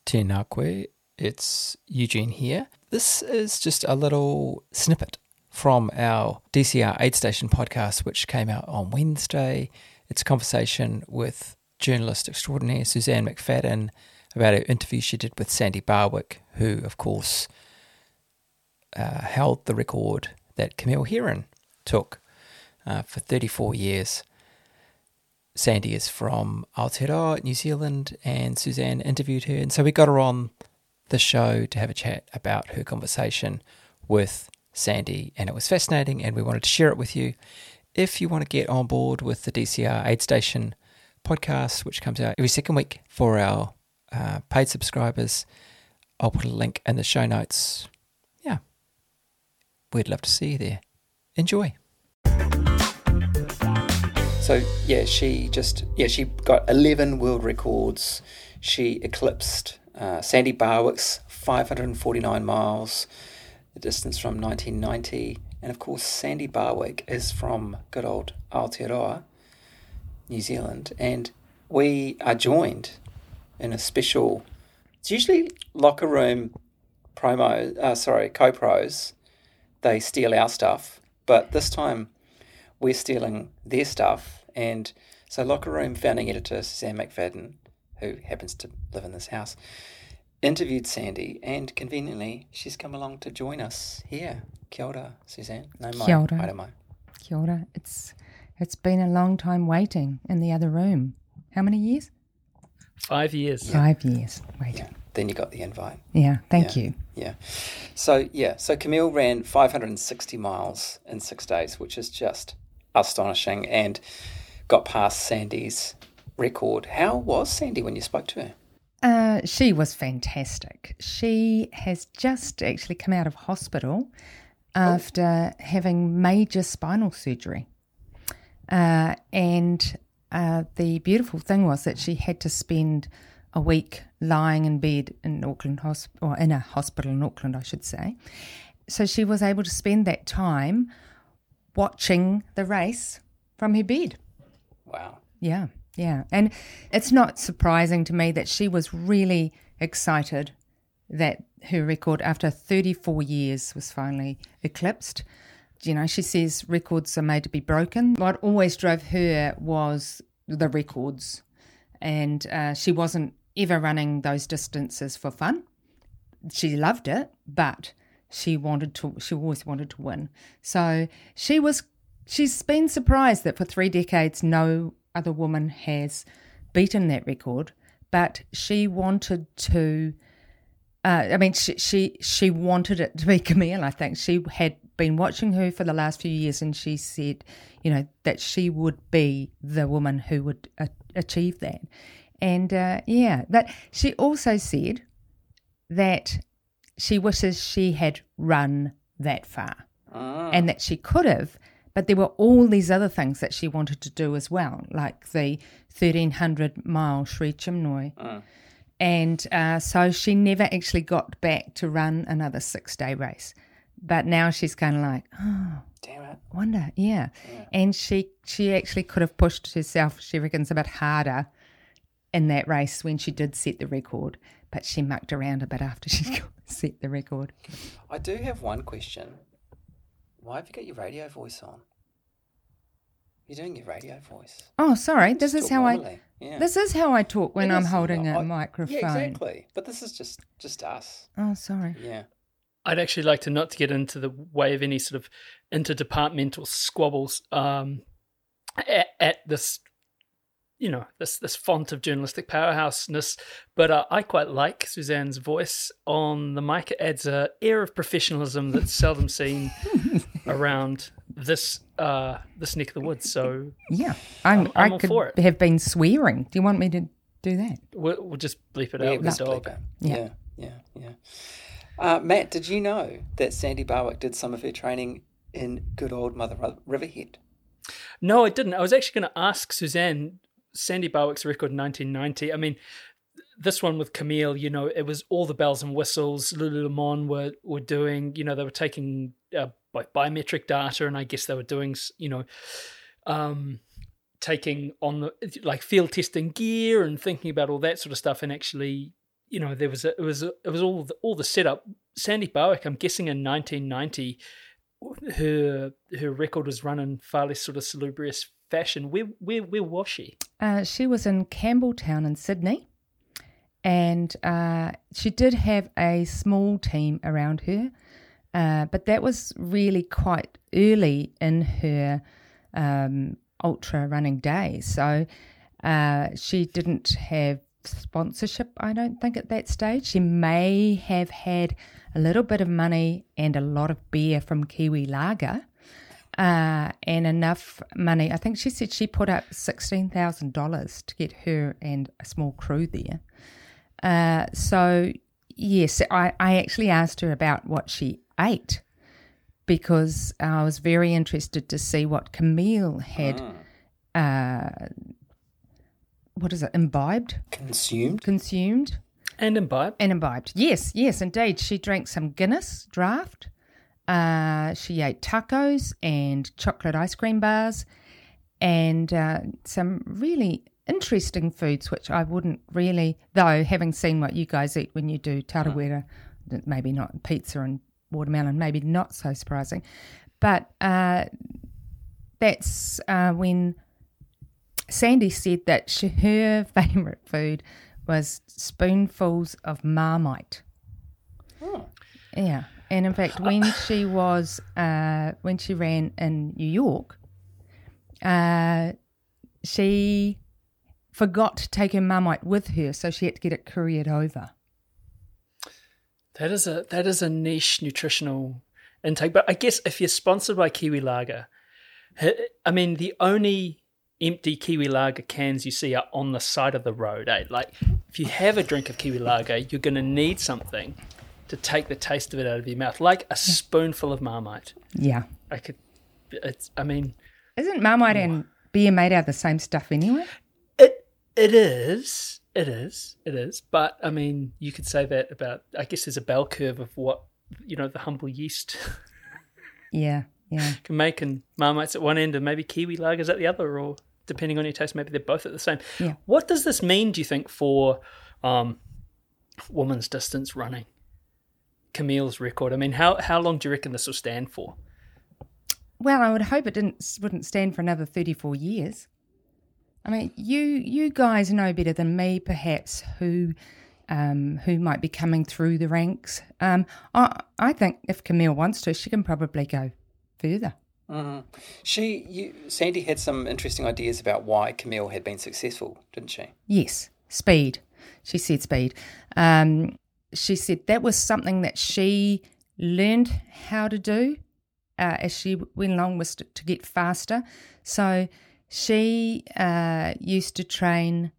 Tēnā koe, it's Eugene here. This is just a little snippet from our DCR Aid Station podcast, which came out on Wednesday. It's a conversation with journalist extraordinaire Suzanne McFadden about her interview she did with Sandy Barwick, who, of course, held the record that Camille Herron took for 34 years. Sandy is from Aotearoa, New Zealand, and Suzanne interviewed her. And so we got her on the show to have a chat about her conversation with Sandy. And it was fascinating, and we wanted to share it with you. If you want to get on board with the DCR Aid Station podcast, which comes out every second week for our paid subscribers, I'll put a link in the show notes. Yeah, we'd love to see you there. Enjoy. So, she got 11 world records. She eclipsed Sandy Barwick's 549 miles, the distance from 1990. And, of course, Sandy Barwick is from good old Aotearoa, New Zealand. And we are joined in a special, it's usually locker room co-pros. They steal our stuff. But this time we're stealing their stuff. And so Locker Room founding editor Suzanne McFadden, who happens to live in this house, interviewed Sandy, and conveniently she's come along to join us here. Kia ora, Suzanne. No, Kia ora. Haere mai. Kia ora. It's been a long time waiting in the other room. How many years? 5 years. 5 years waiting. Yeah. Then you got the invite. Yeah, thank you. Yeah. So Camille ran 560 miles in 6 days, which is just astonishing, and got past Sandy's record. How was Sandy when you spoke to her? She was fantastic. She has just actually come out of hospital after having major spinal surgery. And the beautiful thing was that she had to spend a week lying in bed in Auckland or in a hospital in Auckland, I should say. So she was able to spend that time watching the race from her bed. Wow. Yeah. And it's not surprising to me that she was really excited that her record after 34 years was finally eclipsed. You know, she says records are made to be broken. What always drove her was the records, and she wasn't ever running those distances for fun. She loved it, but she always wanted to win. So she's been surprised that for 3 decades no other woman has beaten that record, but she wanted to. She wanted it to be Camille. I think she had been watching her for the last few years, and she said, that she would be the woman who would achieve that. And but she also said that she wishes she had run that far, and that she could have, but there were all these other things that she wanted to do as well, like the 1,300-mile Sri Chinmoy. And so she never actually got back to run another 6-day race. But now she's kind of like, oh, damn it. Wonder, yeah. And she actually could have pushed herself, she reckons, a bit harder in that race when she did set the record. But she mucked around a bit after she set the record. I do have one question. Why have you got your radio voice on? You're doing your radio voice. Oh, sorry. This is how I talk when I'm holding a microphone. Yeah, exactly. But this is just us. Oh, sorry. Yeah. I'd actually like to not to get into the way of any sort of interdepartmental squabbles at this, this font of journalistic powerhouseness. But I quite like Suzanne's voice on the mic. It adds an air of professionalism that's seldom seen around this neck of the woods. So yeah, I'm I all could for it. Have been swearing. Do you want me to do that? We'll just bleep it out with the dog. Yeah. Matt, did you know that Sandy Barwick did some of her training in good old Mother Riverhead? No, I didn't. I was actually going to ask Suzanne, Sandy Barwick's record in 1990. I mean, this one with Camille, it was all the bells and whistles Lululemon were doing. They were taking like biometric data, and I guess they were doing, taking on the like field testing gear and thinking about all that sort of stuff, and actually there was it was all the setup. Sandy Bowick, I'm guessing in 1990, her record was run in far less sort of salubrious fashion. Where was she? She was in Campbelltown in Sydney, and she did have a small team around her, but that was really quite early in her ultra running days. So she didn't have sponsorship, I don't think, at that stage. She may have had a little bit of money and a lot of beer from Kiwi Lager, and enough money. I think she said she put up $16,000 to get her and a small crew there. So yes, I actually asked her about what she ate, because I was very interested to see what Camille had what is it, imbibed? Consumed. And imbibed. Yes, indeed. She drank some Guinness draft. She ate tacos and chocolate ice cream bars and some really interesting foods, which I wouldn't really, though having seen what you guys eat when you do tarawera, maybe not pizza and watermelon, maybe not so surprising. But that's when Sandy said that her favourite food was spoonfuls of Marmite. Oh. Yeah. And in fact, when she ran in New York, she forgot to take her Marmite with her, so she had to get it couriered over. That is a niche nutritional intake. But I guess if you're sponsored by Kiwi Lager, I mean, the only empty Kiwi Lager cans you see are on the side of the road. Like, if you have a drink of Kiwi Lager, you're going to need something to take the taste of it out of your mouth, like a spoonful of Marmite. Yeah. Isn't Marmite and beer made out of the same stuff anyway? It is. But, I mean, you could say that about, I guess there's a bell curve of what, the humble yeast yeah can make, and Marmite's at one end and maybe Kiwi Lager's at the other, or depending on your taste, maybe they're both at the same. Yeah. What does this mean, do you think, for women's distance running? Camille's record. I mean, how long do you reckon this will stand for? Well, I would hope it wouldn't stand for another 34 years. I mean, you guys know better than me, perhaps, who might be coming through the ranks. I think if Camille wants to, she can probably go further. Mm-hmm. Sandy had some interesting ideas about why Camille had been successful, didn't she? Yes, speed. She said speed. She said that was something that she learned how to do as she went along, was to get faster. So she used to train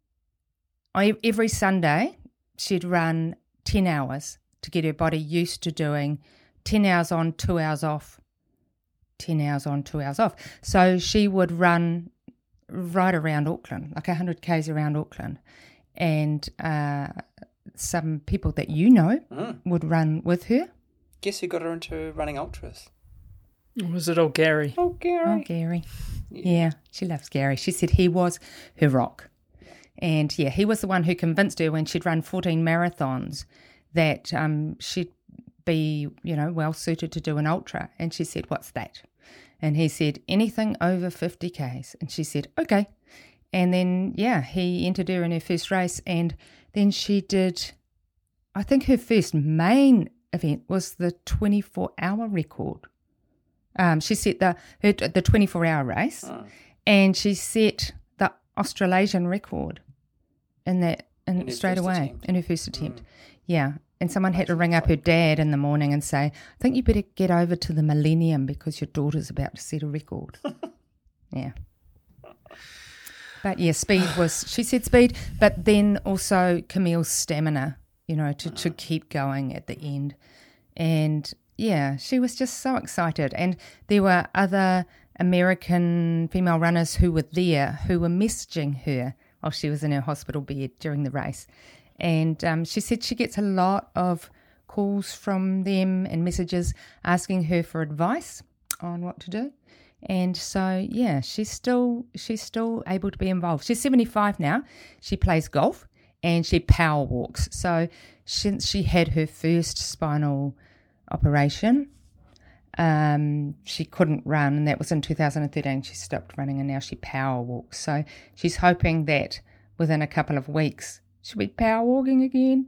every Sunday. She'd run 10 hours to get her body used to doing 10 hours on, 2 hours off, 10 hours on, 2 hours off. So she would run right around Auckland, like 100 k's around Auckland. And some people that would run with her. Guess who got her into running ultras? Was it old Gary? Oh, Gary. Yeah, she loves Gary. She said he was her rock. And, yeah, he was the one who convinced her when she'd run 14 marathons that she'd be, well suited to do an ultra. And she said, what's that? And he said, anything over 50 k's. And she said, okay. And then, he entered her in her first race, and then she did, I think her first main event was the 24-hour record. She set the 24-hour race, and she set the Australasian record in straight away in her first attempt. Yeah, and someone had to ring up her dad in the morning and say, I think you better get over to the Millennium because your daughter's about to set a record. Yeah. But yeah, she said speed, but then also Camille's stamina, to keep going at the end. And yeah, she was just so excited. And there were other American female runners who were there who were messaging her while she was in her hospital bed during the race. And she said she gets a lot of calls from them and messages asking her for advice on what to do. And so, yeah, she's still able to be involved. She's 75 now. She plays golf, and she power walks. So since she had her first spinal operation, she couldn't run, and that was in 2013. She stopped running, and now she power walks. So she's hoping that within a couple of weeks she'll be power walking again.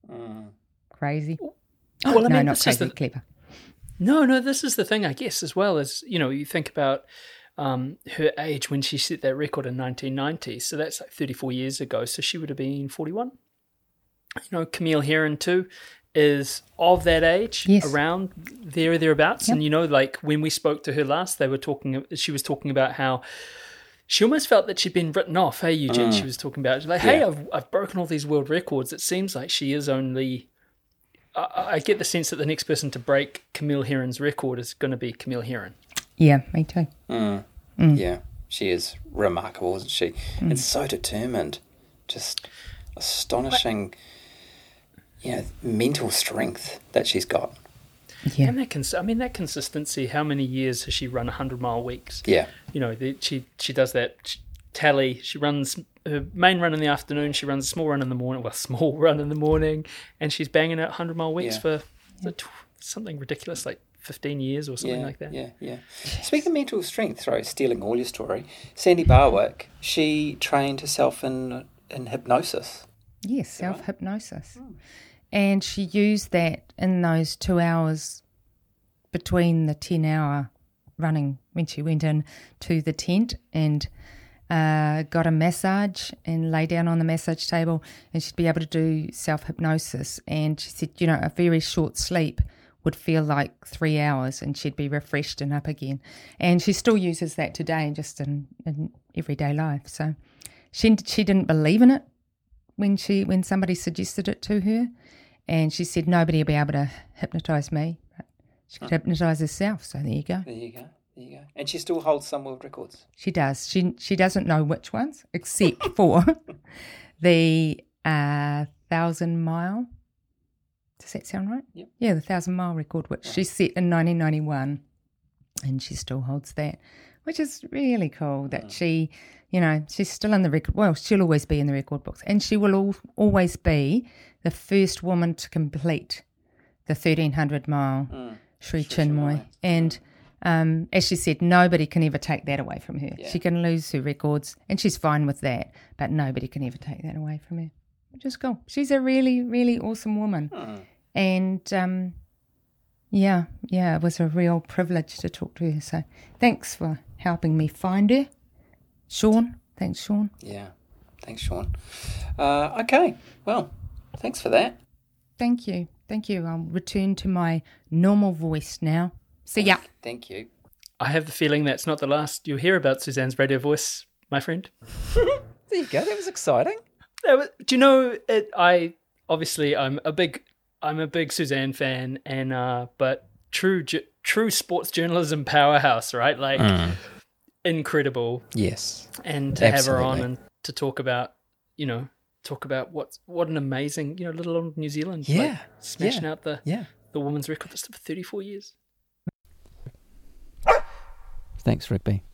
Crazy. Well, I mean, not this crazy, is clever. No, this is the thing, I guess, as well as, you think about her age when she set that record in 1990. So that's like 34 years ago. So she would have been 41. Camille Herron too is of that age, yes. around there or thereabouts. Yep. And, like when we spoke to her last, she was talking about how she almost felt that she'd been written off. Hey, Eugene, she was talking about, like, hey, I've broken all these world records. It seems like she is only... I get the sense that the next person to break Camille Herron's record is going to be Camille Herron. Yeah, me too. Yeah, she is remarkable, isn't she? And so determined. Just astonishing, mental strength that she's got. Yeah. And that consistency, how many years has she run 100-mile weeks? Yeah. She does that tally. She runs her main run in the afternoon. She runs a small run in the morning. And she's banging out 100-mile weeks for something ridiculous, like 15 years or something like that. Yeah. Speaking of mental strength, stealing all your story, Sandy Barwick, she trained herself in hypnosis. Yes, self-hypnosis. And she used that in those 2 hours between the 10-hour running when she went in to the tent and got a massage and lay down on the massage table, and she'd be able to do self-hypnosis. And she said, a very short sleep would feel like 3 hours and she'd be refreshed and up again. And she still uses that today just in everyday life. So she didn't believe in it when somebody suggested it to her. And she said, nobody will be able to hypnotise me. But she could hypnotise herself. So there you go. There you go. And she still holds some world records. She does. She doesn't know which ones, except for the 1,000-mile. Does that sound right? Yep. Yeah, the 1,000-mile record, which she set in 1991. And she still holds that, which is really cool that she's still in the record. Well, she'll always be in the record books. And she will always be the first woman to complete the 1,300-mile Sri Chinmoy. And as she said, nobody can ever take that away from her. Yeah. She can lose her records, and she's fine with that, but nobody can ever take that away from her, which is cool. She's a really, really awesome woman. And, it was a real privilege to talk to her. So thanks for helping me find her. Sean. Thanks, Sean. Yeah. Thanks, Sean. Okay. Well, thanks for that. Thank you. I'll return to my normal voice now. See ya. Thank you. I have the feeling that's not the last you'll hear about Suzanne's radio voice, my friend. There you go. That was exciting. Do you know it? I'm a big Suzanne fan, and but true sports journalism powerhouse, right? Like incredible. Yes. And to have her on and to talk about what an amazing little old New Zealand, smashing out the women's record for 34 years. Thanks, Rigby.